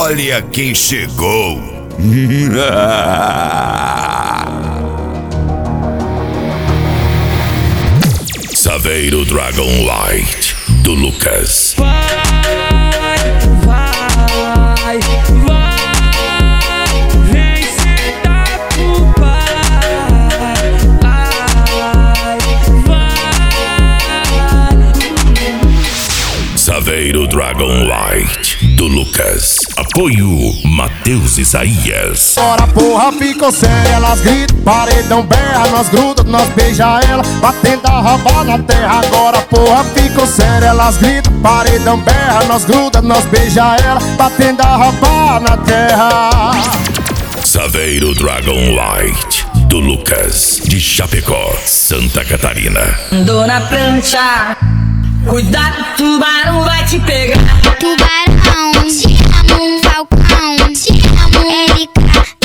Olha quem chegou. Saveiro Dragon Light do Lucas. Vai, vem sentar pro pai. Saveiro Dragon Light do Lucas. Apoio Matheus Isaías. Agora porra ficou séria, elas gritam, paredão berra, nós gruda, nós beija ela, batendo a roupa na terra. Agora porra ficou séria, elas gritam, paredão berra, nós gruda, nós beija ela, batendo a roupa na terra. Saveiro Dragon Light do Lucas, de Chapecó, Santa Catarina. Dona Prancha, cuidado, tubarão vai te pegar. Tubarão, te amo, Falcão, te amo, Erika.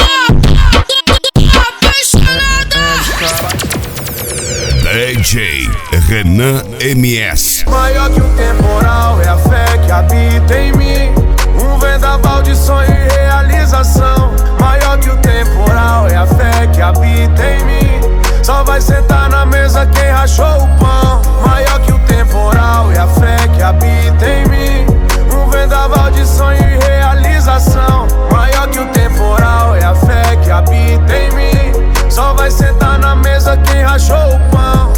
DJ Renan MS. Maior que o temporal é a fé que habita em mim. Um vendaval de sonho e realização. Maior que o temporal é a fé que habita em mim. Só vai sentar na mesa quem rachou o pão. Maior que o temporal é a fé que habita em mim. Um vendaval de sonho e realização. Maior que o temporal é a fé que habita em mim. Só vai sentar na mesa quem rachou o pão.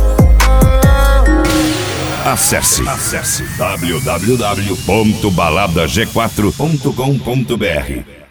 Acesse www.baladag4.com.br